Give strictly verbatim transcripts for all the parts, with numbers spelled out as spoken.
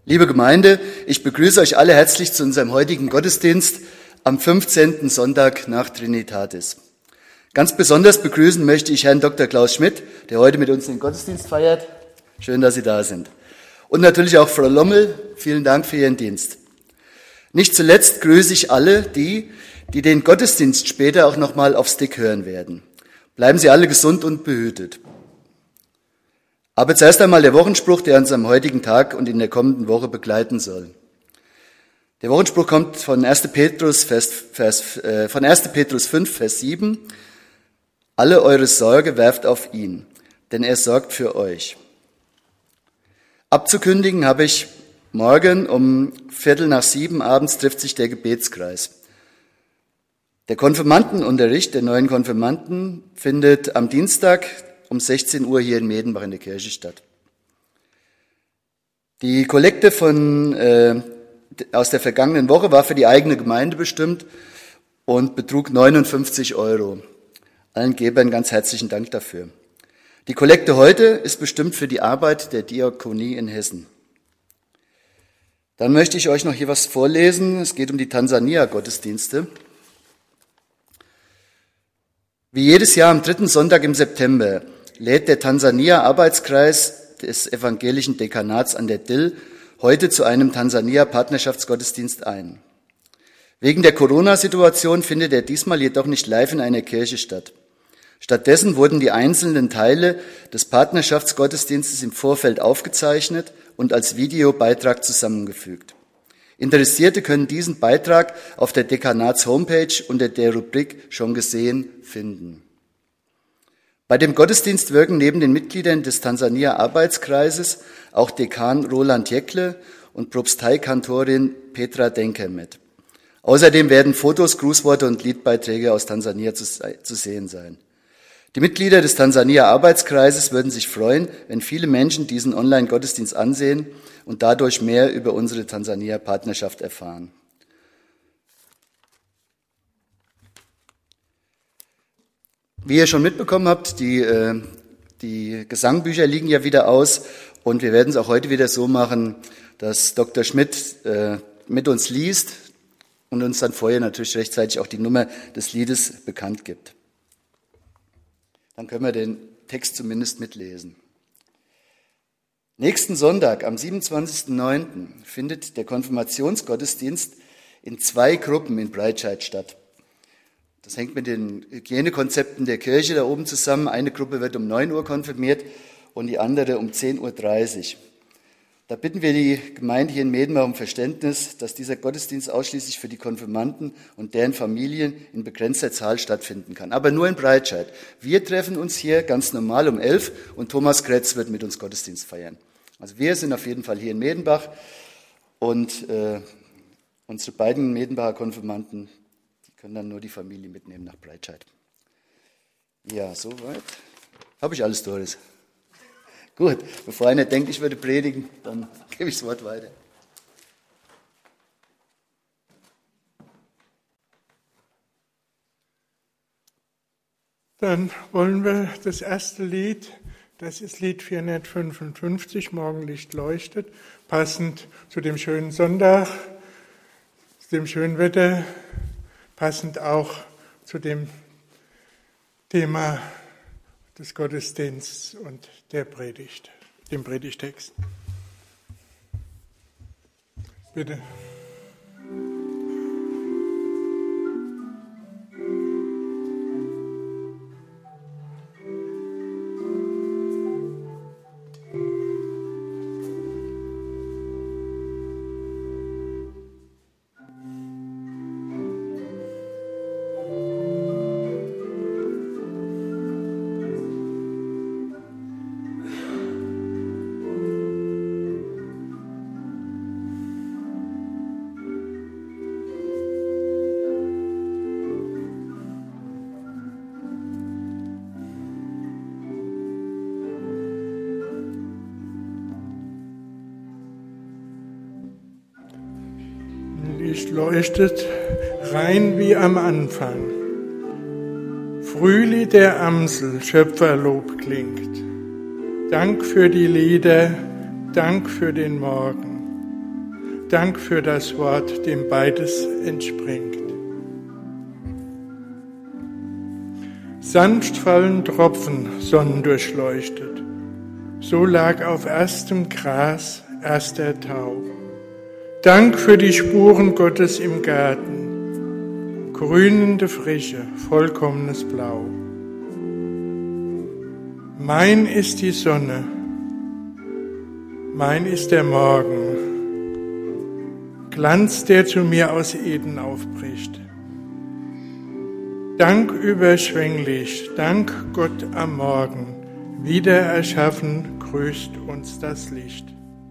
Liebe Gemeinde, ich begrüße euch alle herzlich zu unserem heutigen Gottesdienst am fünfzehnten Sonntag nach Trinitatis. Ganz besonders begrüßen möchte ich Herrn Doktor Klaus Schmidt, der heute mit uns den Gottesdienst feiert. Schön, dass Sie da sind. Und natürlich auch Frau Lommel, vielen Dank für Ihren Dienst. Nicht zuletzt grüße ich alle die, die den Gottesdienst später auch nochmal auf Stick hören werden. Bleiben Sie alle gesund und behütet. Aber zuerst einmal der Wochenspruch, der uns am heutigen Tag und in der kommenden Woche begleiten soll. Der Wochenspruch kommt von ersten Petrus, Vers, Vers, äh, von ersten Petrus fünf, Vers sieben. Alle eure Sorge werft auf ihn, denn er sorgt für euch. Abzukündigen habe ich morgen um Viertel nach sieben abends trifft sich der Gebetskreis. Der Konfirmandenunterricht der neuen Konfirmanden findet am Dienstag um sechzehn Uhr hier in Medenbach in der Kirche statt. Die Kollekte von, äh, aus der vergangenen Woche war für die eigene Gemeinde bestimmt und betrug neunundfünfzig Euro. Allen Gebern ganz herzlichen Dank dafür. Die Kollekte heute ist bestimmt für die Arbeit der Diakonie in Hessen. Dann möchte ich euch noch hier was vorlesen. Es geht um die Tansania-Gottesdienste. Wie jedes Jahr am dritten Sonntag im September lädt der Tansania-Arbeitskreis des evangelischen Dekanats an der Dill heute zu einem Tansania-Partnerschaftsgottesdienst ein. Wegen der Corona-Situation findet er diesmal jedoch nicht live in einer Kirche statt. Stattdessen wurden die einzelnen Teile des Partnerschaftsgottesdienstes im Vorfeld aufgezeichnet und als Videobeitrag zusammengefügt. Interessierte können diesen Beitrag auf der Dekanats-Homepage unter der Rubrik Schon gesehen finden. Bei dem Gottesdienst wirken neben den Mitgliedern des Tansania-Arbeitskreises auch Dekan Roland Jäckle und Propsteikantorin Petra Denker mit. Außerdem werden Fotos, Grußworte und Liedbeiträge aus Tansania zu, zu sehen sein. Die Mitglieder des Tansania-Arbeitskreises würden sich freuen, wenn viele Menschen diesen Online-Gottesdienst ansehen und dadurch mehr über unsere Tansania-Partnerschaft erfahren. Wie ihr schon mitbekommen habt, die, äh, die Gesangbücher liegen ja wieder aus und wir werden es auch heute wieder so machen, dass Doktor Schmidt äh, mit uns liest und uns dann vorher natürlich rechtzeitig auch die Nummer des Liedes bekannt gibt. Dann können wir den Text zumindest mitlesen. Nächsten Sonntag, am siebenundzwanzigsten neunten findet der Konfirmationsgottesdienst in zwei Gruppen in Breitscheid statt. Das hängt mit den Hygienekonzepten der Kirche da oben zusammen. Eine Gruppe wird um neun Uhr konfirmiert und die andere um zehn Uhr dreißig. Da bitten wir die Gemeinde hier in Medenbach um Verständnis, dass dieser Gottesdienst ausschließlich für die Konfirmanden und deren Familien in begrenzter Zahl stattfinden kann. Aber nur in Breitscheid. Wir treffen uns hier ganz normal um elf und Thomas Kretz wird mit uns Gottesdienst feiern. Also wir sind auf jeden Fall hier in Medenbach und äh, unsere beiden Medenbacher Konfirmanden, die können dann nur die Familie mitnehmen nach Breitscheid. Ja, soweit. Habe ich alles, Doris? Gut, bevor einer denkt, ich würde predigen, dann gebe ich das Wort weiter. Dann wollen wir das erste Lied, das ist Lied vierhundertfünfundfünfzig, Morgenlicht leuchtet, passend zu dem schönen Sonntag, zu dem schönen Wetter, passend auch zu dem Thema des Gottesdienstes und der Predigt, dem Predigtext. Bitte. Licht leuchtet rein wie am Anfang. Frühlied der Amsel, Schöpferlob klingt. Dank für die Lieder, Dank für den Morgen. Dank für das Wort, dem beides entspringt. Sanft fallen Tropfen, sonnendurchleuchtet. So lag auf erstem Gras erster Tau. Dank für die Spuren Gottes im Garten. Grünende Frische, vollkommenes Blau. Mein ist die Sonne, mein ist der Morgen. Glanz, der zu mir aus Eden aufbricht. Dank überschwänglich, Dank Gott am Morgen, wieder erschaffen, grüßt uns das Licht.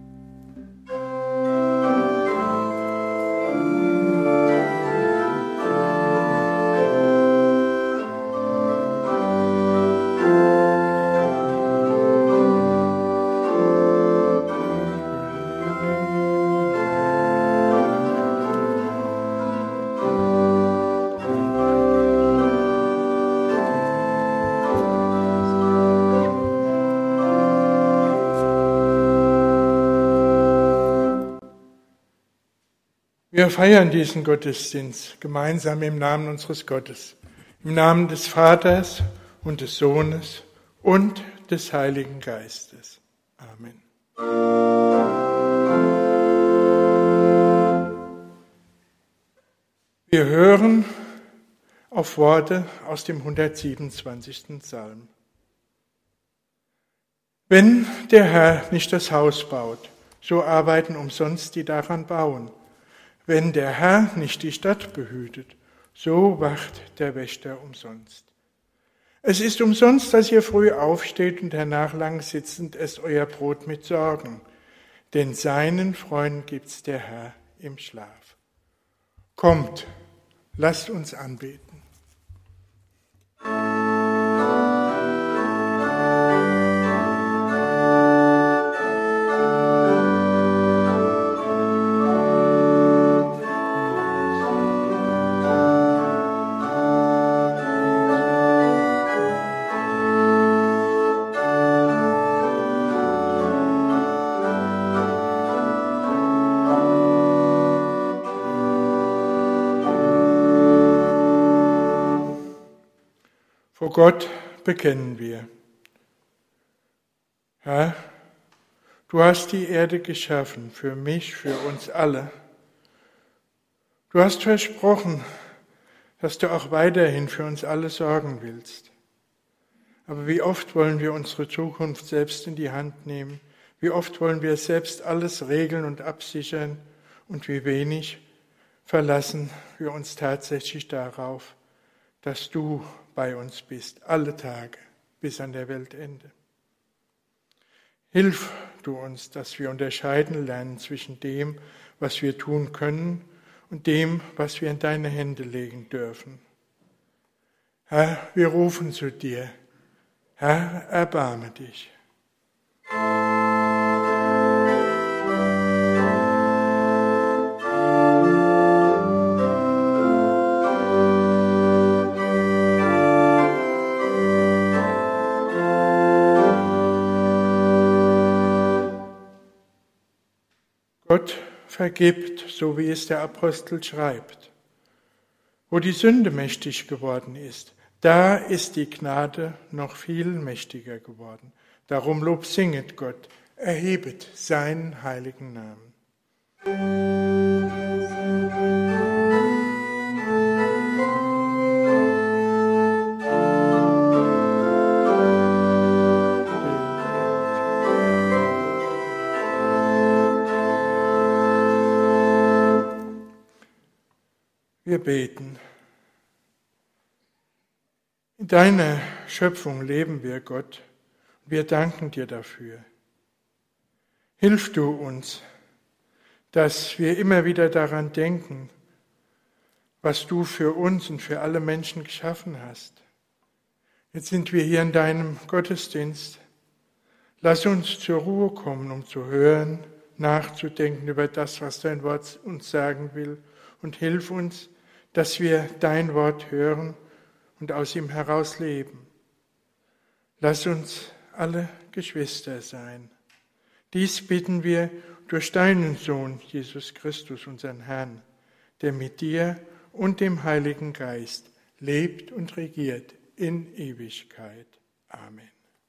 Wir feiern diesen Gottesdienst gemeinsam im Namen unseres Gottes, im Namen des Vaters und des Sohnes und des Heiligen Geistes. Amen. Wir hören auf Worte aus dem hundertsiebenundzwanzigsten Psalm. Wenn der Herr nicht das Haus baut, so arbeiten umsonst die daran bauen. Wenn der Herr nicht die Stadt behütet, so wacht der Wächter umsonst. Es ist umsonst, dass ihr früh aufsteht und hernach lang sitzend esst euer Brot mit Sorgen, denn seinen Freunden gibt's der Herr im Schlaf. Kommt, lasst uns anbeten. Vor Gott bekennen wir: Herr, du hast die Erde geschaffen, für mich, für uns alle. Du hast versprochen, dass du auch weiterhin für uns alle sorgen willst. Aber wie oft wollen wir unsere Zukunft selbst in die Hand nehmen? Wie oft wollen wir selbst alles regeln und absichern? Und wie wenig verlassen wir uns tatsächlich darauf, dass du bei uns bist, alle Tage, bis an der Weltende. Hilf du uns, dass wir unterscheiden lernen zwischen dem, was wir tun können, und dem, was wir in deine Hände legen dürfen. Herr, wir rufen zu dir. Herr, erbarme dich. Gott vergibt, so wie es der Apostel schreibt. Wo die Sünde mächtig geworden ist, da ist die Gnade noch viel mächtiger geworden. Darum Lob singet Gott, erhebet seinen heiligen Namen. Wir beten. In deiner Schöpfung leben wir, Gott, und wir danken dir dafür. Hilf du uns, dass wir immer wieder daran denken, was du für uns und für alle Menschen geschaffen hast. Jetzt sind wir hier in deinem Gottesdienst. Lass uns zur Ruhe kommen, um zu hören, nachzudenken über das, was dein Wort uns sagen will, und hilf uns, dass wir dein Wort hören und aus ihm heraus leben. Lass uns alle Geschwister sein. Dies bitten wir durch deinen Sohn, Jesus Christus, unseren Herrn, der mit dir und dem Heiligen Geist lebt und regiert in Ewigkeit. Amen.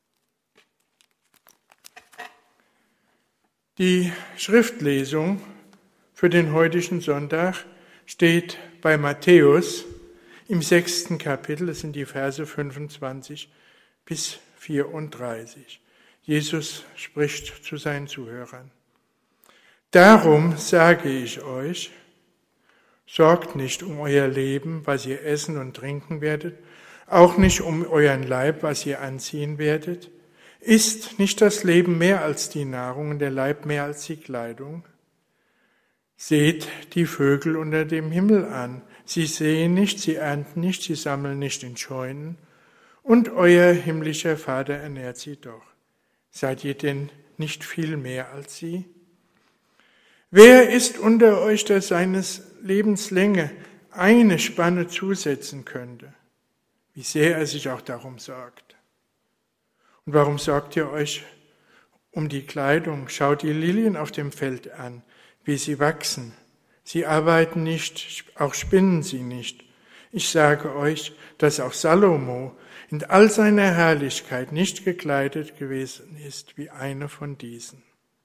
Die Schriftlesung für den heutigen Sonntag steht bei Matthäus im sechsten Kapitel, das sind die Verse fünfundzwanzig bis vierunddreißig. Jesus spricht zu seinen Zuhörern. Darum sage ich euch, sorgt nicht um euer Leben, was ihr essen und trinken werdet, auch nicht um euren Leib, was ihr anziehen werdet. Ist nicht das Leben mehr als die Nahrung und der Leib mehr als die Kleidung? Seht die Vögel unter dem Himmel an. Sie säen nicht, sie ernten nicht, sie sammeln nicht in Scheunen. Und euer himmlischer Vater ernährt sie doch. Seid ihr denn nicht viel mehr als sie? Wer ist unter euch, der seines Lebens Länge eine Spanne zusetzen könnte? Wie sehr er sich auch darum sorgt. Und warum sorgt ihr euch um die Kleidung? Schaut die Lilien auf dem Feld an, wie sie wachsen. Sie arbeiten nicht, auch spinnen sie nicht. Ich sage euch, dass auch Salomo in all seiner Herrlichkeit nicht gekleidet gewesen ist wie eine von diesen.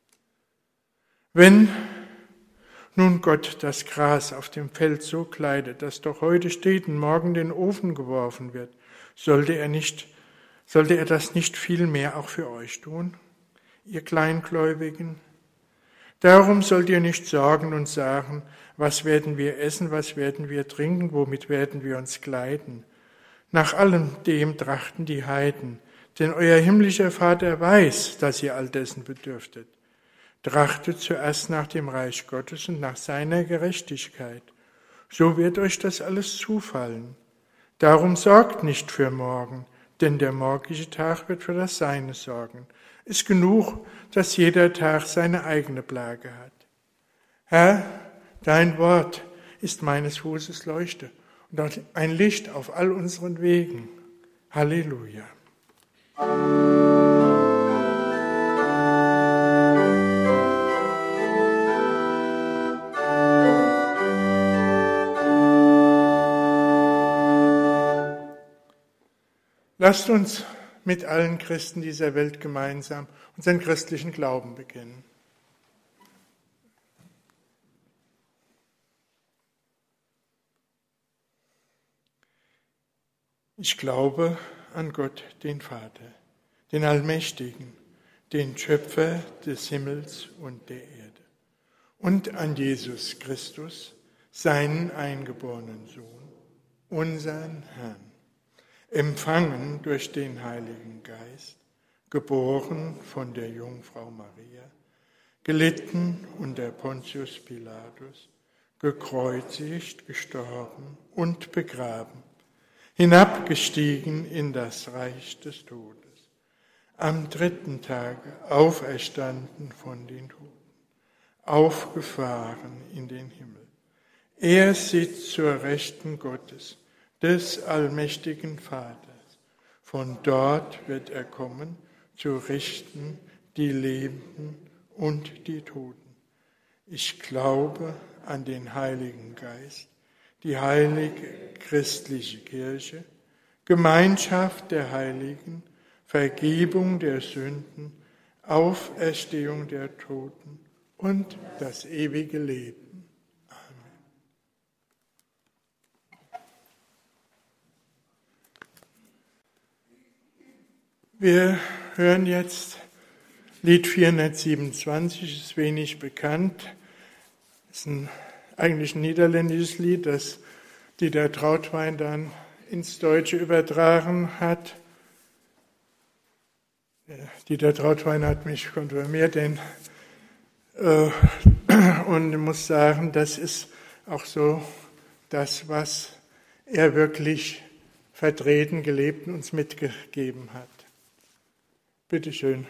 Wenn nun Gott das Gras auf dem Feld so kleidet, das doch heute steht und morgen in den Ofen geworfen wird, sollte er nicht Sollte er das nicht viel mehr auch für euch tun, ihr Kleingläubigen? Darum sollt ihr nicht sorgen und sagen, was werden wir essen, was werden wir trinken, womit werden wir uns kleiden? Nach allem dem trachten die Heiden, denn euer himmlischer Vater weiß, dass ihr all dessen bedürftet. Trachtet zuerst nach dem Reich Gottes und nach seiner Gerechtigkeit. So wird euch das alles zufallen. Darum sorgt nicht für morgen, denn der morgige Tag wird für das Seine sorgen. Ist genug, dass jeder Tag seine eigene Plage hat. Herr, dein Wort ist meines Fußes Leuchte und ein Licht auf all unseren Wegen. Halleluja. Lasst uns mit allen Christen dieser Welt gemeinsam unseren christlichen Glauben bekennen. Ich glaube an Gott, den Vater, den Allmächtigen, den Schöpfer des Himmels und der Erde, und an Jesus Christus, seinen eingeborenen Sohn, unseren Herrn, empfangen durch den Heiligen Geist, geboren von der Jungfrau Maria, gelitten unter Pontius Pilatus, gekreuzigt, gestorben und begraben, hinabgestiegen in das Reich des Todes, am dritten Tage auferstanden von den Toten, aufgefahren in den Himmel. Er sitzt zur Rechten Gottes, des allmächtigen Vaters. Von dort wird er kommen, zu richten die Lebenden und die Toten. Ich glaube an den Heiligen Geist, die heilige christliche Kirche, Gemeinschaft der Heiligen, Vergebung der Sünden, Auferstehung der Toten und das ewige Leben. Wir hören jetzt Lied vierhundertsiebenundzwanzig, ist wenig bekannt. Es ist ein, eigentlich ein niederländisches Lied, das Dieter Trautwein dann ins Deutsche übertragen hat. Dieter Trautwein hat mich konfirmiert, denn, äh, und ich muss sagen, das ist auch so das, was er wirklich vertreten, gelebt und uns mitgegeben hat. Bitte schön.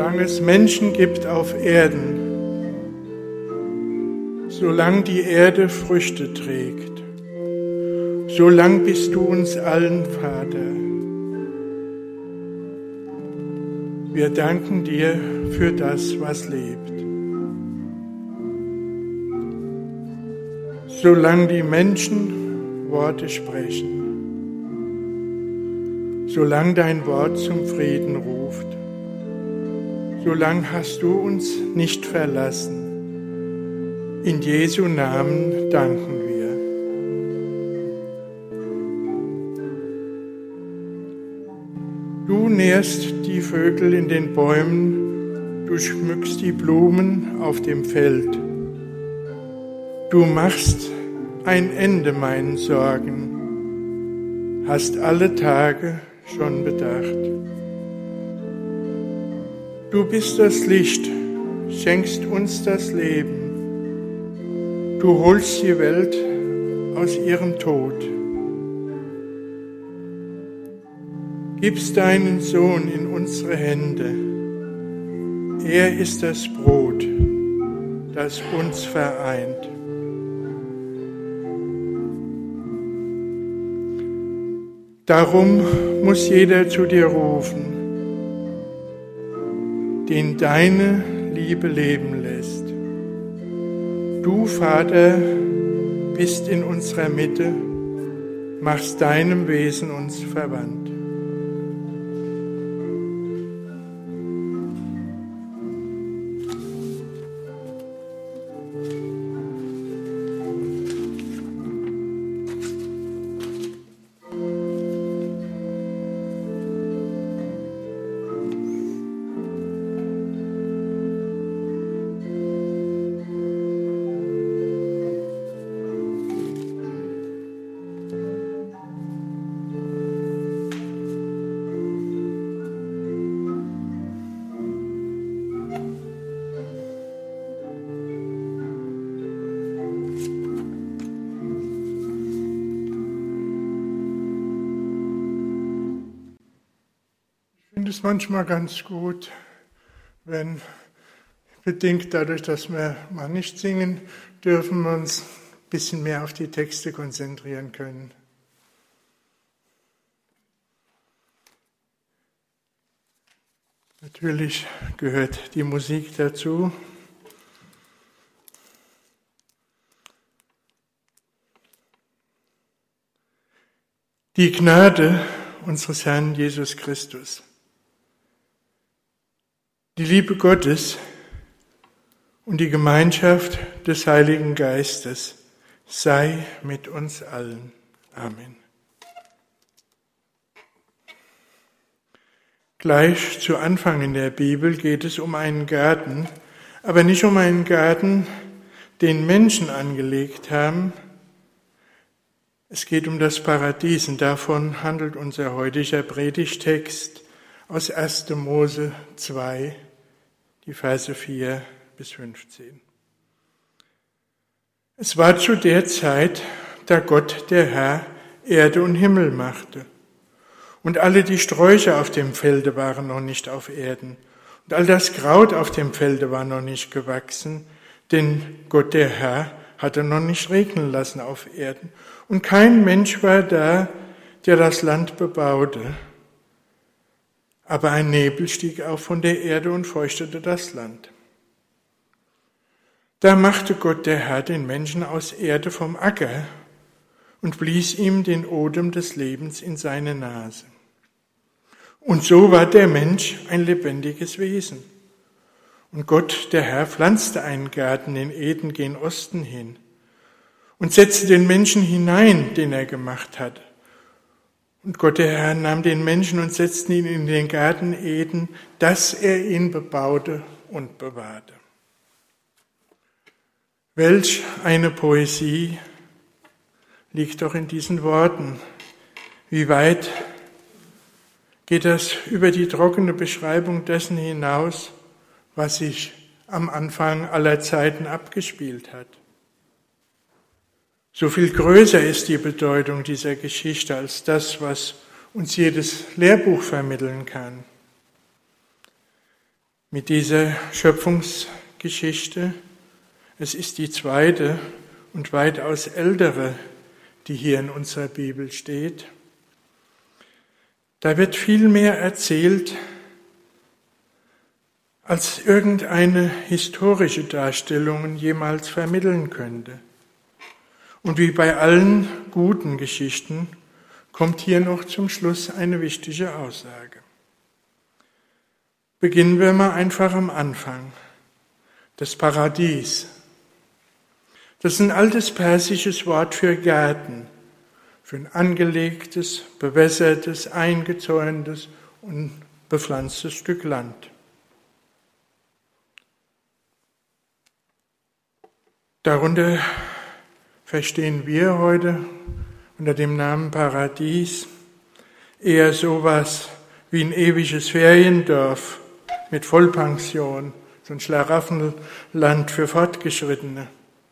solange es Menschen gibt auf Erden, solange die Erde Früchte trägt, solange bist du uns allen Vater. Wir danken dir für das, was lebt. Solange die Menschen Worte sprechen, solange dein Wort zum Frieden ruft, solange hast du uns nicht verlassen. In Jesu Namen danken wir. Du nährst die Vögel in den Bäumen, du schmückst die Blumen auf dem Feld. Du machst ein Ende meinen Sorgen, hast alle Tage schon bedacht. Du bist das Licht, schenkst uns das Leben. Du holst die Welt aus ihrem Tod. Gibst deinen Sohn in unsere Hände. Er ist das Brot, das uns vereint. Darum muss jeder zu dir rufen, den deine Liebe leben lässt. Du, Vater, bist in unserer Mitte, machst deinem Wesen uns verwandt. Ich finde es manchmal ganz gut, wenn, bedingt dadurch, dass wir mal nicht singen dürfen, wir uns ein bisschen mehr auf die Texte konzentrieren können. Natürlich gehört die Musik dazu. Die Gnade unseres Herrn Jesus Christus, die Liebe Gottes und die Gemeinschaft des Heiligen Geistes sei mit uns allen. Amen. Gleich zu Anfang in der Bibel geht es um einen Garten, aber nicht um einen Garten, den Menschen angelegt haben. Es geht um das Paradies und davon handelt unser heutiger Predigtext aus erster Mose zwei, die Verse vier bis fünfzehn. Es war zu der Zeit, da Gott, der Herr, Erde und Himmel machte. Und alle die Sträucher auf dem Felde waren noch nicht auf Erden. Und all das Kraut auf dem Felde war noch nicht gewachsen, denn Gott, der Herr, hatte noch nicht regnen lassen auf Erden. Und kein Mensch war da, der das Land bebaute. Aber ein Nebel stieg auf von der Erde und feuchtete das Land. Da machte Gott, der Herr, den Menschen aus Erde vom Acker und blies ihm den Odem des Lebens in seine Nase. Und so war der Mensch ein lebendiges Wesen. Und Gott, der Herr, pflanzte einen Garten in Eden gen Osten hin und setzte den Menschen hinein, den er gemacht hat. Und Gott, der Herr, nahm den Menschen und setzte ihn in den Garten Eden, dass er ihn bebaute und bewahrte. Welch eine Poesie liegt doch in diesen Worten. Wie weit geht das über die trockene Beschreibung dessen hinaus, was sich am Anfang aller Zeiten abgespielt hat. So viel größer ist die Bedeutung dieser Geschichte als das, was uns jedes Lehrbuch vermitteln kann. mit dieser Schöpfungsgeschichte. Es ist die zweite und weitaus ältere, die hier in unserer Bibel steht. Da wird viel mehr erzählt, als irgendeine historische Darstellung jemals vermitteln könnte. Und wie bei allen guten Geschichten kommt hier noch zum Schluss eine wichtige Aussage. Beginnen wir mal einfach am Anfang. Das Paradies. Das ist ein altes persisches Wort für Garten, für ein angelegtes, bewässertes, eingezäuntes und bepflanztes Stück Land. Darunter verstehen wir heute unter dem Namen Paradies eher sowas wie ein ewiges Feriendorf mit Vollpension, so ein Schlaraffenland für Fortgeschrittene.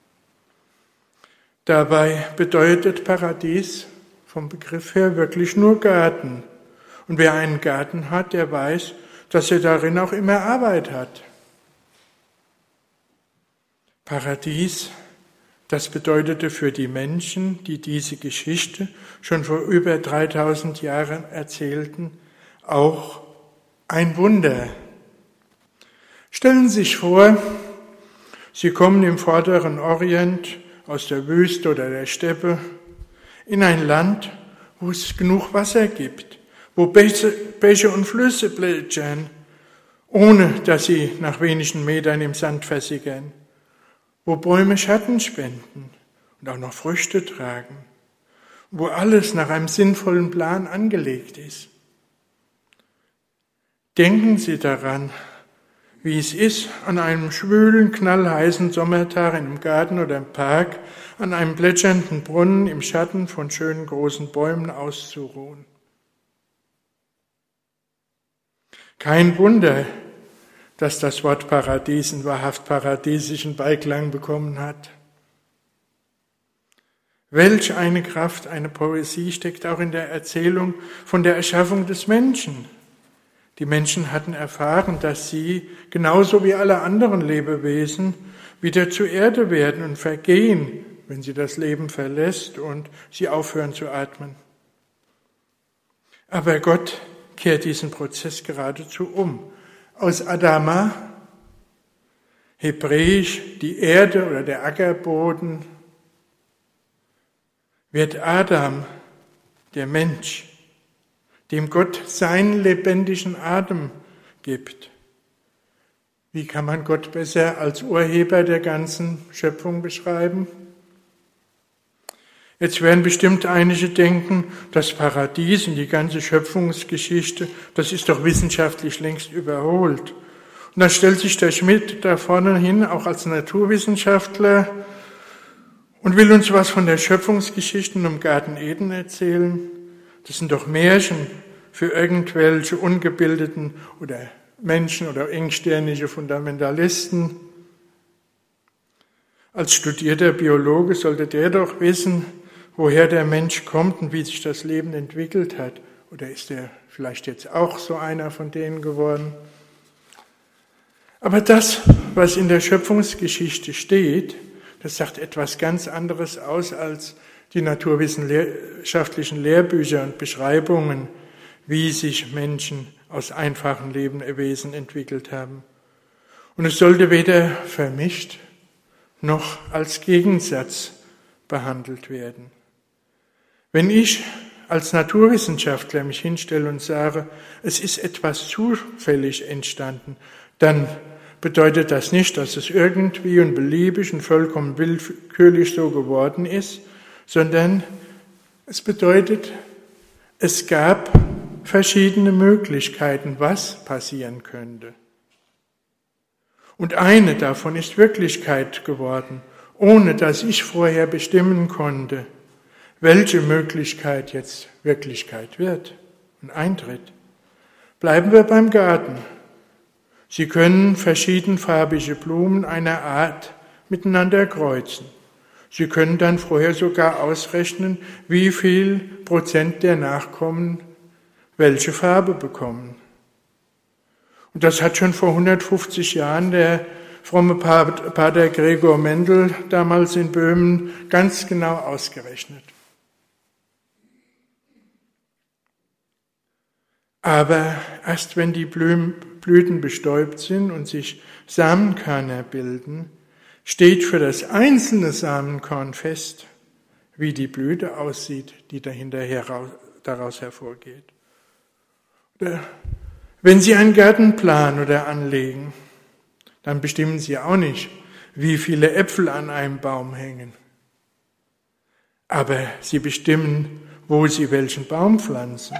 Dabei bedeutet Paradies vom Begriff her wirklich nur Garten. Und wer einen Garten hat, der weiß, dass er darin auch immer Arbeit hat. Paradies, das bedeutete für die Menschen, die diese Geschichte schon vor über dreitausend Jahren erzählten, auch ein Wunder. Stellen Sie sich vor, Sie kommen im vorderen Orient aus der Wüste oder der Steppe in ein Land, wo es genug Wasser gibt, wo Bäche, Bäche und Flüsse plätschern, ohne dass sie nach wenigen Metern im Sand versickern, wo Bäume Schatten spenden und auch noch Früchte tragen, wo alles nach einem sinnvollen Plan angelegt ist. Denken Sie daran, wie es ist, an einem schwülen, knallheißen Sommertag in einem Garten oder im Park, an einem plätschernden Brunnen im Schatten von schönen großen Bäumen auszuruhen. Kein Wunder, dass das Wort Paradies einen wahrhaft paradiesischen Beiklang bekommen hat. Welch eine Kraft, eine Poesie steckt auch in der Erzählung von der Erschaffung des Menschen. Die Menschen hatten erfahren, dass sie, genauso wie alle anderen Lebewesen, wieder zur Erde werden und vergehen, wenn sie das Leben verlässt und sie aufhören zu atmen. Aber Gott kehrt diesen Prozess geradezu um. Aus Adama, hebräisch die Erde oder der Ackerboden, wird Adam, der Mensch, dem Gott seinen lebendigen Atem gibt. Wie kann man Gott besser als Urheber der ganzen Schöpfung beschreiben? Jetzt werden bestimmt einige denken, das Paradies und die ganze Schöpfungsgeschichte, das ist doch wissenschaftlich längst überholt. Und dann stellt sich der Schmidt da vorne hin, auch als Naturwissenschaftler, und will uns was von der Schöpfungsgeschichte im Garten Eden erzählen. Das sind doch Märchen für irgendwelche ungebildeten oder Menschen oder engstirnige Fundamentalisten. Als studierter Biologe sollte der doch wissen, woher der Mensch kommt und wie sich das Leben entwickelt hat. Oder ist er vielleicht jetzt auch so einer von denen geworden? Aber das, was in der Schöpfungsgeschichte steht, das sagt etwas ganz anderes aus als die naturwissenschaftlichen Lehrbücher und Beschreibungen, wie sich Menschen aus einfachen Lebewesen entwickelt haben. Und es sollte weder vermischt noch als Gegensatz behandelt werden. Wenn ich als Naturwissenschaftler mich hinstelle und sage, es ist etwas zufällig entstanden, dann bedeutet das nicht, dass es irgendwie und beliebig und vollkommen willkürlich so geworden ist, sondern es bedeutet, es gab verschiedene Möglichkeiten, was passieren könnte. Und eine davon ist Wirklichkeit geworden, ohne dass ich vorher bestimmen konnte, welche Möglichkeit jetzt Wirklichkeit wird und eintritt. Bleiben wir beim Garten. Sie können verschiedenfarbige Blumen einer Art miteinander kreuzen. Sie können dann vorher sogar ausrechnen, wie viel Prozent der Nachkommen welche Farbe bekommen. Und das hat schon vor hundertfünfzig Jahren der fromme Pater Gregor Mendel damals in Böhmen ganz genau ausgerechnet. Aber erst wenn die Blüten bestäubt sind und sich Samenkörner bilden, steht für das einzelne Samenkorn fest, wie die Blüte aussieht, die dahinter heraus, daraus hervorgeht. Oder wenn Sie einen Gartenplan oder anlegen, dann bestimmen Sie auch nicht, wie viele Äpfel an einem Baum hängen. Aber Sie bestimmen, wo Sie welchen Baum pflanzen.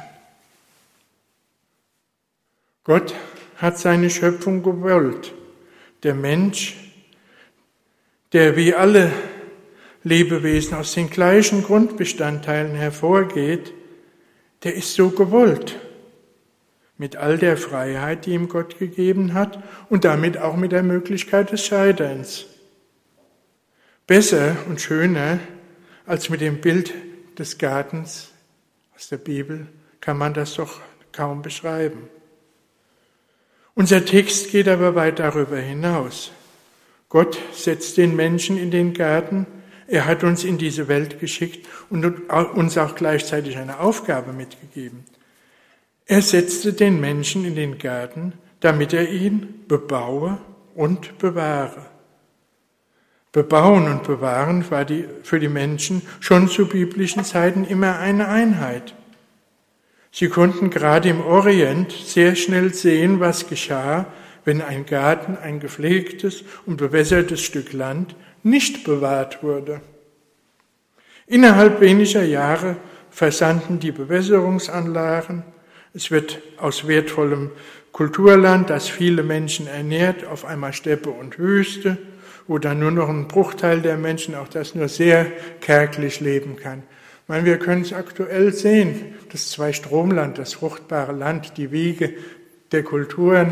Gott hat seine Schöpfung gewollt. Der Mensch, der wie alle Lebewesen aus den gleichen Grundbestandteilen hervorgeht, der ist so gewollt. Mit all der Freiheit, die ihm Gott gegeben hat und damit auch mit der Möglichkeit des Scheiterns. Besser und schöner als mit dem Bild des Gartens aus der Bibel kann man das doch kaum beschreiben. Unser Text geht aber weit darüber hinaus. Gott setzt den Menschen in den Garten, er hat uns in diese Welt geschickt und uns auch gleichzeitig eine Aufgabe mitgegeben. Er setzte den Menschen in den Garten, damit er ihn bebaue und bewahre. Bebauen und bewahren war die, für die Menschen schon zu biblischen Zeiten immer eine Einheit. Sie konnten gerade im Orient sehr schnell sehen, was geschah, wenn ein Garten, ein gepflegtes und bewässertes Stück Land, nicht bewahrt wurde. Innerhalb weniger Jahre versanden die Bewässerungsanlagen. Es wird aus wertvollem Kulturland, das viele Menschen ernährt, auf einmal Steppe und Wüste, wo dann nur noch ein Bruchteil der Menschen, auch das nur sehr kärglich leben kann. Ich meine, wir können es aktuell sehen, das Zweistromland, das fruchtbare Land, die Wiege der Kulturen,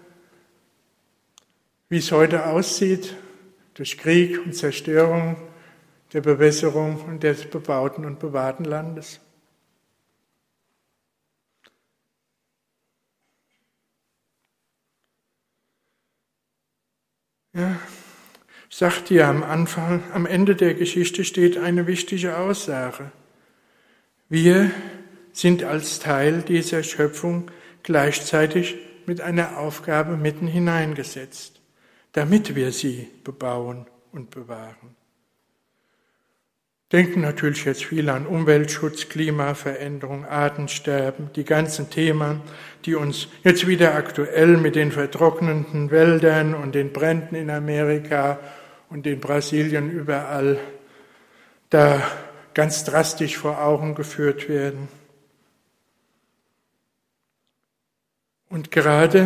wie es heute aussieht, durch Krieg und Zerstörung der Bewässerung und des bebauten und bewahrten Landes. Ja, ich sagte ja am Anfang, am Ende der Geschichte steht eine wichtige Aussage. Wir sind als Teil dieser Schöpfung gleichzeitig mit einer Aufgabe mitten hineingesetzt, damit wir sie bebauen und bewahren. Denken natürlich jetzt viele an Umweltschutz, Klimaveränderung, Artensterben, die ganzen Themen, die uns jetzt wieder aktuell mit den vertrocknenden Wäldern und den Bränden in Amerika und in Brasilien überall da ganz drastisch vor Augen geführt werden. Und gerade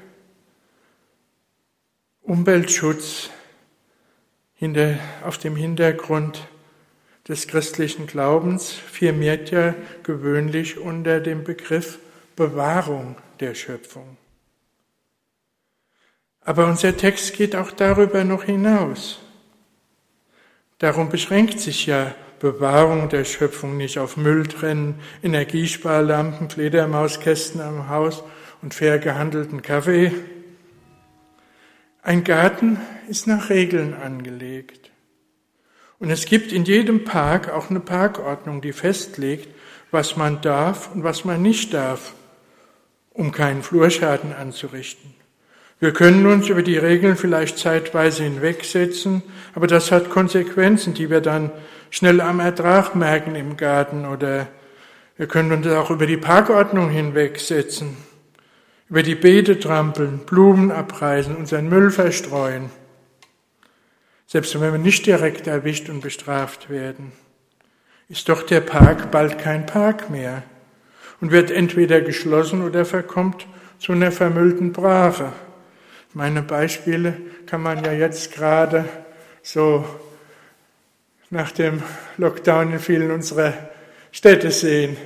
Umweltschutz hinter, auf dem Hintergrund des christlichen Glaubens firmiert ja gewöhnlich unter dem Begriff Bewahrung der Schöpfung. Aber unser Text geht auch darüber noch hinaus. Darum beschränkt sich ja Bewahrung der Schöpfung nicht auf Mülltrennen, Energiesparlampen, Fledermauskästen am Haus und fair gehandelten Kaffee. Ein Garten ist nach Regeln angelegt. Und es gibt in jedem Park auch eine Parkordnung, die festlegt, was man darf und was man nicht darf, um keinen Flurschaden anzurichten. Wir können uns über die Regeln vielleicht zeitweise hinwegsetzen, aber das hat Konsequenzen, die wir dann schnell am Ertrag merken im Garten. Oder wir können uns auch über die Parkordnung hinwegsetzen, über die Beete trampeln, Blumen abreißen, unseren Müll verstreuen. Selbst wenn wir nicht direkt erwischt und bestraft werden, ist doch der Park bald kein Park mehr und wird entweder geschlossen oder verkommt zu einer vermüllten Brache. Meine Beispiele kann man ja jetzt gerade so nach dem Lockdown in vielen unserer Städte sehen.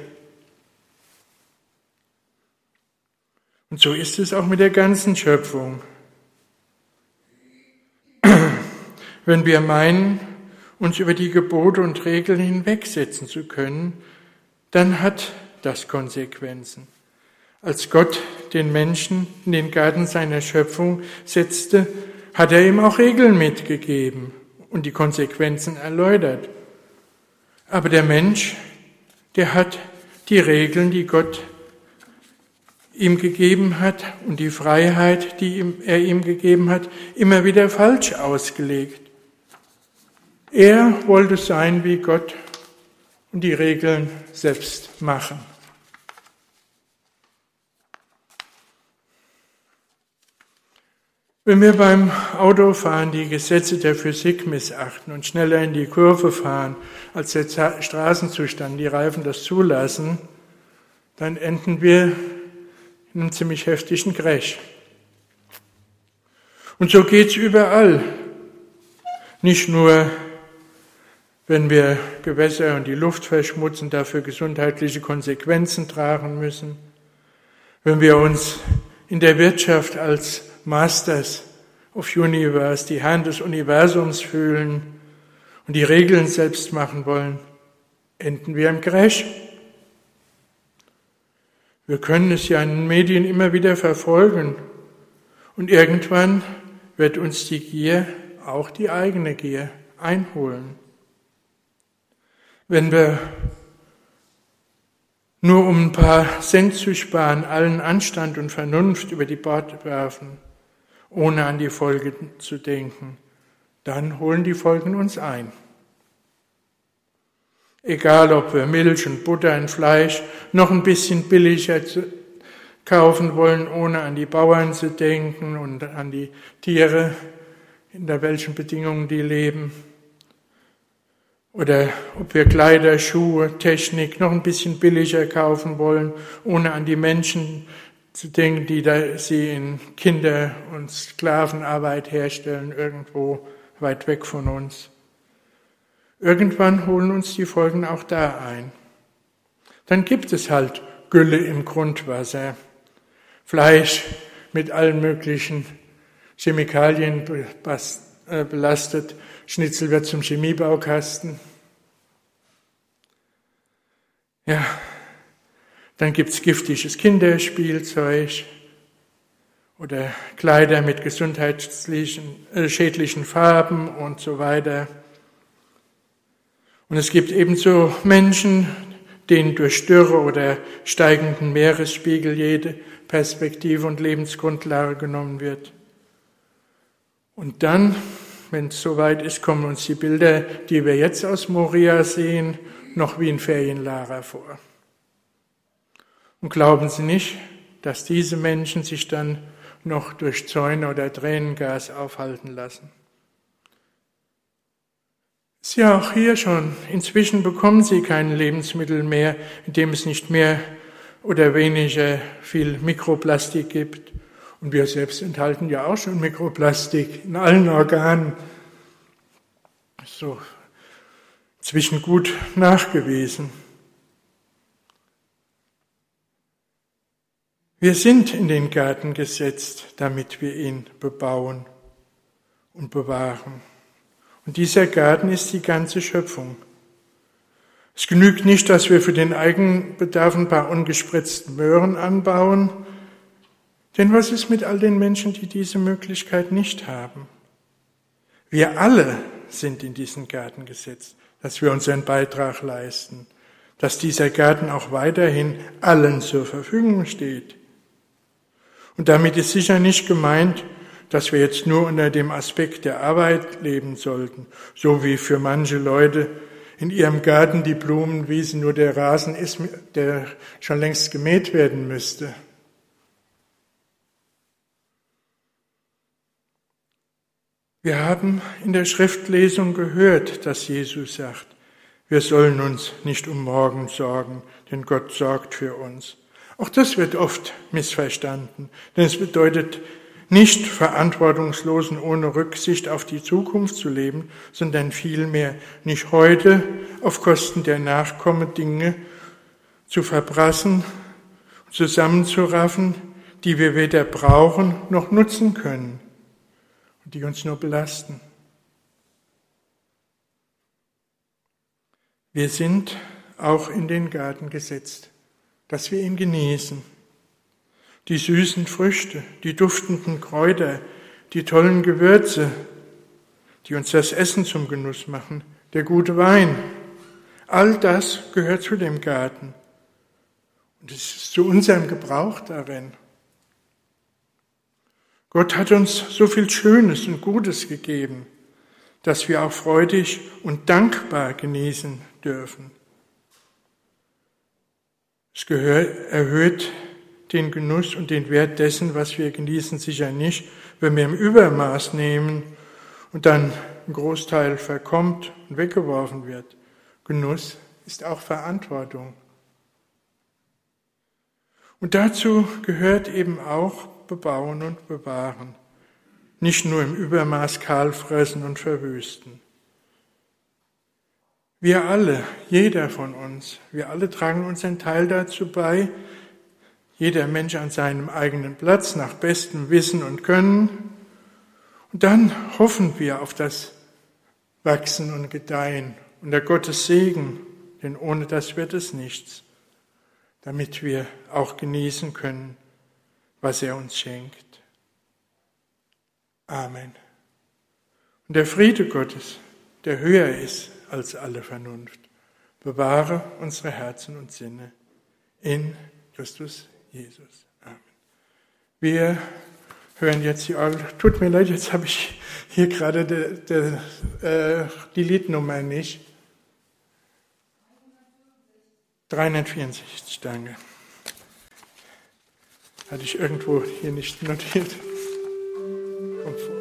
Und so ist es auch mit der ganzen Schöpfung. Wenn wir meinen, uns über die Gebote und Regeln hinwegsetzen zu können, dann hat das Konsequenzen. Als Gott den Menschen in den Garten seiner Schöpfung setzte, hat er ihm auch Regeln mitgegeben und die Konsequenzen erläutert. Aber der Mensch, der hat die Regeln, die Gott ihm gegeben hat und die Freiheit, die ihm, er ihm gegeben hat, immer wieder falsch ausgelegt. Er wollte sein wie Gott und die Regeln selbst machen. Wenn wir beim Autofahren die Gesetze der Physik missachten und schneller in die Kurve fahren, als der Straßenzustand, die Reifen das zulassen, dann enden wir in einem ziemlich heftigen Crash. Und so geht's überall. Nicht nur, wenn wir Gewässer und die Luft verschmutzen, dafür gesundheitliche Konsequenzen tragen müssen, wenn wir uns in der Wirtschaft als Masters of Universe, die Herren des Universums fühlen und die Regeln selbst machen wollen, enden wir im Crash. Wir können es ja in den Medien immer wieder verfolgen und irgendwann wird uns die Gier, auch die eigene Gier, einholen. Wenn wir nur um ein paar Cent zu sparen, allen Anstand und Vernunft über die Bord werfen, ohne an die Folgen zu denken, dann holen die Folgen uns ein. Egal, ob wir Milch und Butter und Fleisch noch ein bisschen billiger kaufen wollen, ohne an die Bauern zu denken und an die Tiere, unter welchen Bedingungen die leben. Oder ob wir Kleider, Schuhe, Technik noch ein bisschen billiger kaufen wollen, ohne an die Menschen zu denken, die da sie in Kinder- und Sklavenarbeit herstellen, irgendwo weit weg von uns. Irgendwann holen uns die Folgen auch da ein. Dann gibt es halt Gülle im Grundwasser, Fleisch mit allen möglichen Chemikalien belastet, Schnitzel wird zum Chemiebaukasten. Ja, dann gibt's giftiges Kinderspielzeug oder Kleider mit gesundheitlichen, äh, schädlichen Farben und so weiter. Und es gibt ebenso Menschen, denen durch Dürre oder steigenden Meeresspiegel jede Perspektive und Lebensgrundlage genommen wird. Und dann, wenn es soweit ist, kommen uns die Bilder, die wir jetzt aus Moria sehen, noch wie ein Ferienlager vor. Und glauben Sie nicht, dass diese Menschen sich dann noch durch Zäune oder Tränengas aufhalten lassen. Ist ja auch hier schon. Inzwischen bekommen Sie keine Lebensmittel mehr, in dem es nicht mehr oder weniger viel Mikroplastik gibt. Und wir selbst enthalten ja auch schon Mikroplastik in allen Organen. So, inzwischen gut nachgewiesen. Wir sind in den Garten gesetzt, damit wir ihn bebauen und bewahren. Und dieser Garten ist die ganze Schöpfung. Es genügt nicht, dass wir für den Eigenbedarf ein paar ungespritzten Möhren anbauen, denn was ist mit all den Menschen, die diese Möglichkeit nicht haben? Wir alle sind in diesen Garten gesetzt, dass wir unseren Beitrag leisten, dass dieser Garten auch weiterhin allen zur Verfügung steht. Und damit ist sicher nicht gemeint, dass wir jetzt nur unter dem Aspekt der Arbeit leben sollten, so wie für manche Leute in ihrem Garten die Blumenwiese nur der Rasen ist, der schon längst gemäht werden müsste. Wir haben in der Schriftlesung gehört, dass Jesus sagt, wir sollen uns nicht um morgen sorgen, denn Gott sorgt für uns. Auch das wird oft missverstanden, denn es bedeutet nicht verantwortungslos und ohne Rücksicht auf die Zukunft zu leben, sondern vielmehr nicht heute auf Kosten der Nachkommen Dinge zu verprassen, zusammenzuraffen, die wir weder brauchen noch nutzen können und die uns nur belasten. Wir sind auch in den Garten gesetzt, dass wir ihn genießen. Die süßen Früchte, die duftenden Kräuter, die tollen Gewürze, die uns das Essen zum Genuss machen, der gute Wein, all das gehört zu dem Garten. Und es ist zu unserem Gebrauch darin. Gott hat uns so viel Schönes und Gutes gegeben, dass wir auch freudig und dankbar genießen dürfen. Es gehört, erhöht den Genuss und den Wert dessen, was wir genießen, sicher nicht, wenn wir im Übermaß nehmen und dann ein Großteil verkommt und weggeworfen wird. Genuss ist auch Verantwortung. Und dazu gehört eben auch Bebauen und Bewahren. Nicht nur im Übermaß kahl fressen und verwüsten. Wir alle, jeder von uns, wir alle tragen unseren Teil dazu bei, jeder Mensch an seinem eigenen Platz, nach bestem Wissen und Können. Und dann hoffen wir auf das Wachsen und Gedeihen und der Gottes Segen, denn ohne das wird es nichts, damit wir auch genießen können, was er uns schenkt. Amen. Und der Friede Gottes, der höher ist als alle Vernunft, bewahre unsere Herzen und Sinne in Christus Jesus. Amen. Wir hören jetzt die Orgel. Tut mir leid, jetzt habe ich hier gerade de, de, äh, die Liednummer nicht. dreihundertvierundsechzig, danke. Hatte ich irgendwo hier nicht notiert. Kommt vor.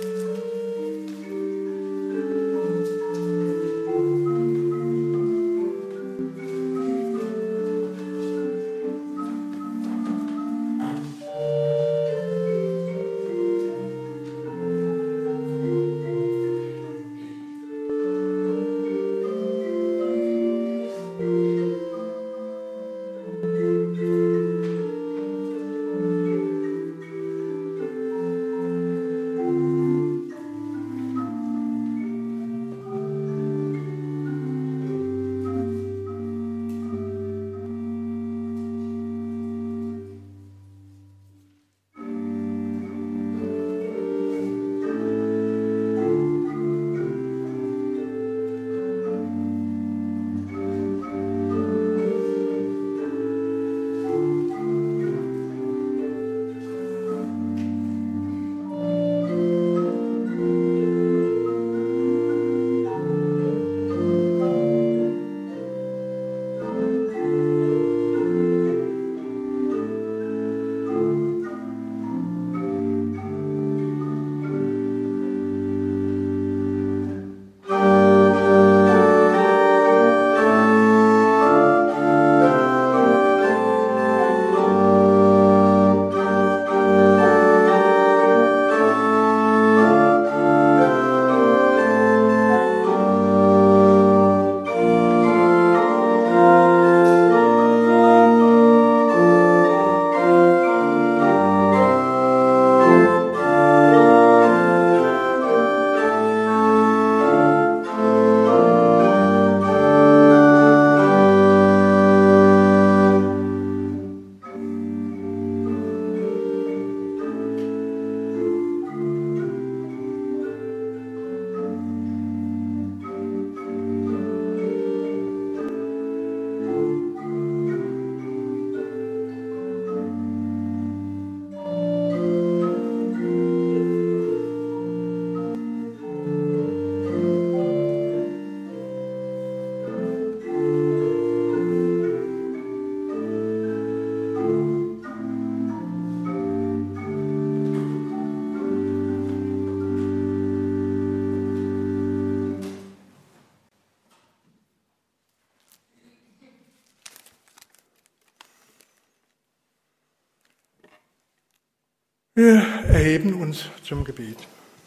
Wir erheben uns zum Gebet.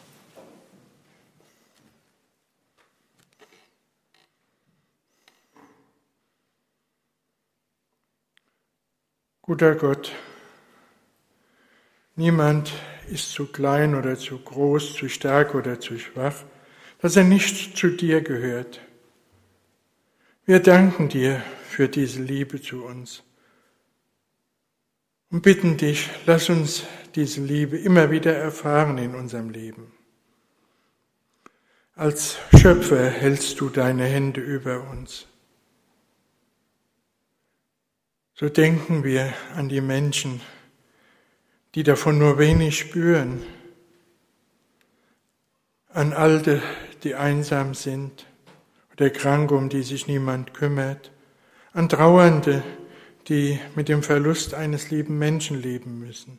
Guter Gott, niemand ist zu klein oder zu groß, zu stark oder zu schwach, dass er nicht zu dir gehört. Wir danken dir für diese Liebe zu uns. und bitten dich, lass uns diese Liebe immer wieder erfahren in unserem Leben. Als Schöpfer hältst du deine Hände über uns. So denken wir an die Menschen, die davon nur wenig spüren, an Alte, die einsam sind oder Kranke, um die sich niemand kümmert, an Trauernde, die mit dem Verlust eines lieben Menschen leben müssen.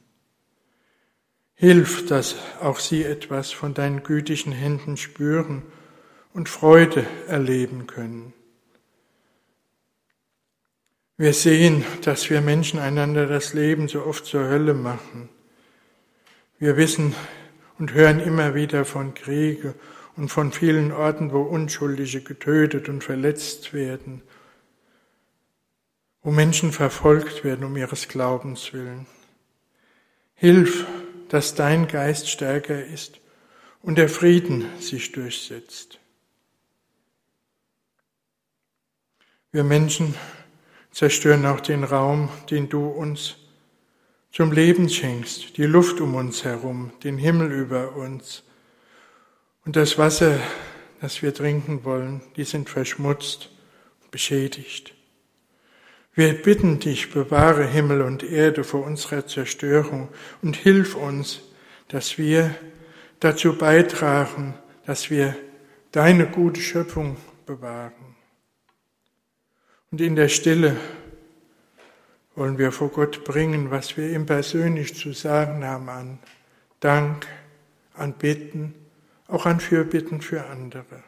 Hilf, dass auch sie etwas von deinen gütigen Händen spüren und Freude erleben können. Wir sehen, dass wir Menschen einander das Leben so oft zur Hölle machen. Wir wissen und hören immer wieder von Kriege und von vielen Orten, wo Unschuldige getötet und verletzt werden, wo Menschen verfolgt werden um ihres Glaubens willen. Hilf, dass dein Geist stärker ist und der Frieden sich durchsetzt. Wir Menschen zerstören auch den Raum, den du uns zum Leben schenkst, die Luft um uns herum, den Himmel über uns und das Wasser, das wir trinken wollen, die sind verschmutzt und beschädigt. Wir bitten dich, bewahre Himmel und Erde vor unserer Zerstörung und hilf uns, dass wir dazu beitragen, dass wir deine gute Schöpfung bewahren. Und in der Stille wollen wir vor Gott bringen, was wir ihm persönlich zu sagen haben an Dank, an Bitten, auch an Fürbitten für andere.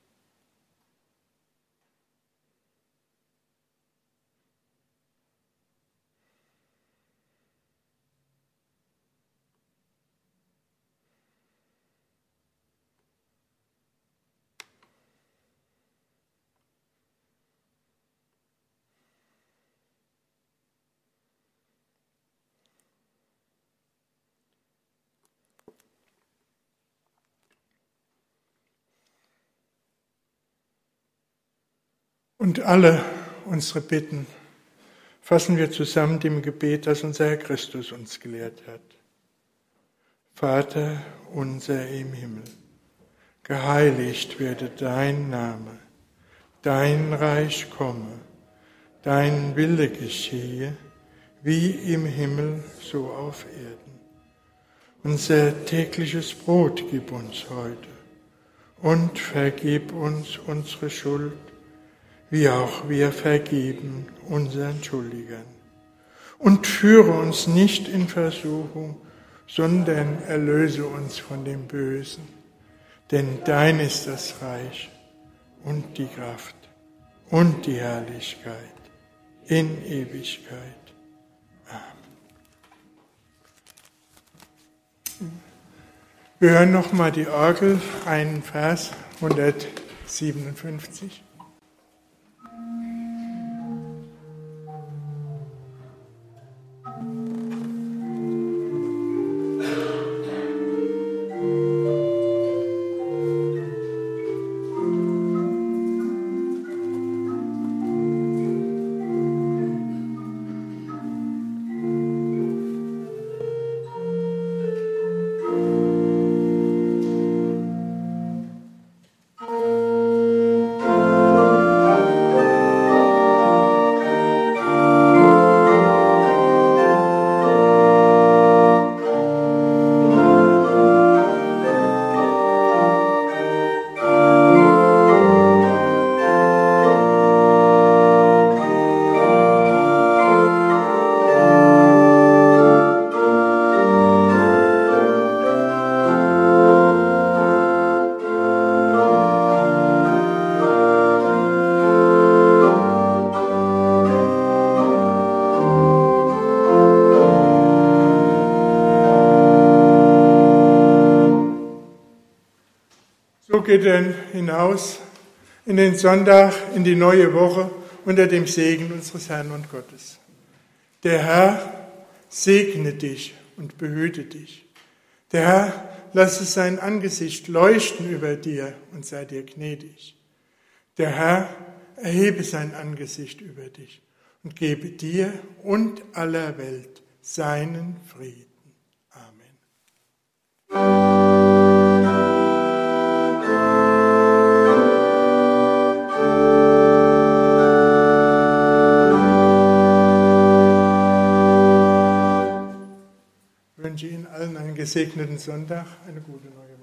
Und alle unsere Bitten fassen wir zusammen dem Gebet, das unser Herr Christus uns gelehrt hat. Vater unser im Himmel, geheiligt werde dein Name, dein Reich komme, dein Wille geschehe, wie im Himmel, so auf Erden. Unser tägliches Brot gib uns heute und vergib uns unsere Schuld, wie auch wir vergeben unseren Schuldigern. Und führe uns nicht in Versuchung, sondern erlöse uns von dem Bösen. Denn dein ist das Reich und die Kraft und die Herrlichkeit in Ewigkeit. Amen. Wir hören nochmal die Orgel, einen Vers hundertsiebenundfünfzig. So geht er hinaus in den Sonntag, in die neue Woche unter dem Segen unseres Herrn und Gottes. Der Herr segne dich und behüte dich. Der Herr lasse sein Angesicht leuchten über dir und sei dir gnädig. Der Herr erhebe sein Angesicht über dich und gebe dir und aller Welt seinen Frieden. Amen. Ich wünsche Ihnen allen einen gesegneten Sonntag, eine gute neue